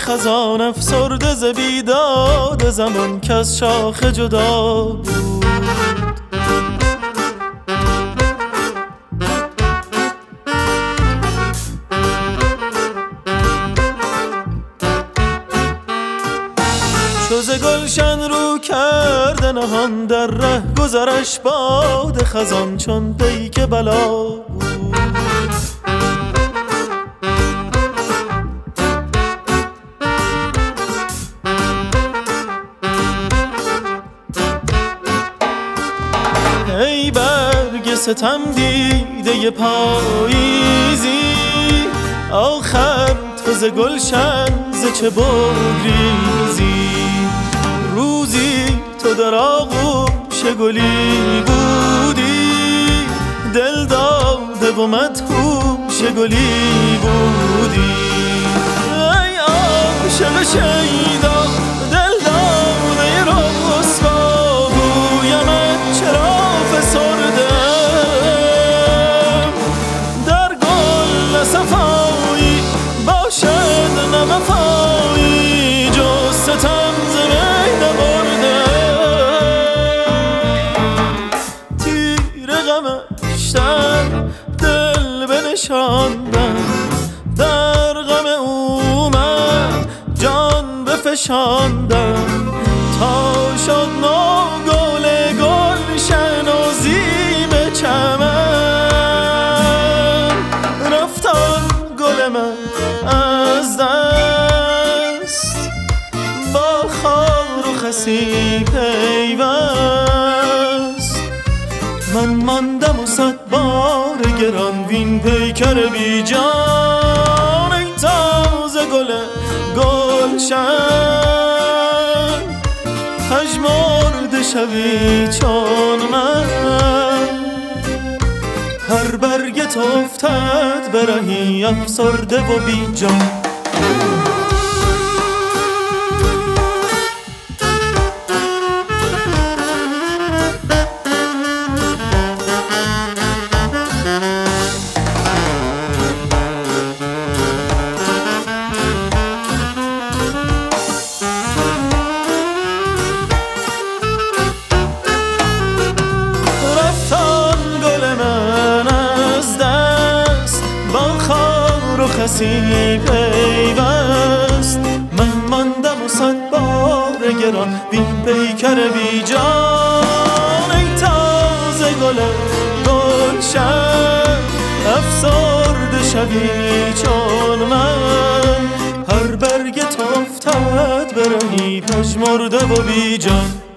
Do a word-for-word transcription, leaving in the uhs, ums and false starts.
خزان افسرده ز بیداد زمان که از شاخ جدا بود. چو ز گلشن رو کرده نهان در ره گذرش باد خزان چون پیک بلا بود. ای برگ ستم دیده پاییزی آخر تو ز گلشن ز چه بگریزی. روزی تو در آغوش گلی بودی دل داده و مدهوش گلی بودی. ای عاشق شیدا دل داده رسوا گویمت چرا فسردم در گل صفایی باشد نه وفایی جز ستم ز می نبردم. تیر غمش در دل بنشاندم در غم او من جان بفشاندم تا شد نو گل گلشن و زیب چمن. رفت آن گل من از دست با خار و خسی پیوست. من ماندم و صد بار گران وین پیکر بی جان. ای تازه گل گلشن پژمرده شوی چون من. هر برگت افتد به رهی افسرده و بی جان. خسی پیوست من ماندم و صد بار گران بین پیکر بی جان. ای تازه گل گلشن افسرده شوی چون من. هر برگت افتد به رهی پژمرده و بی جان.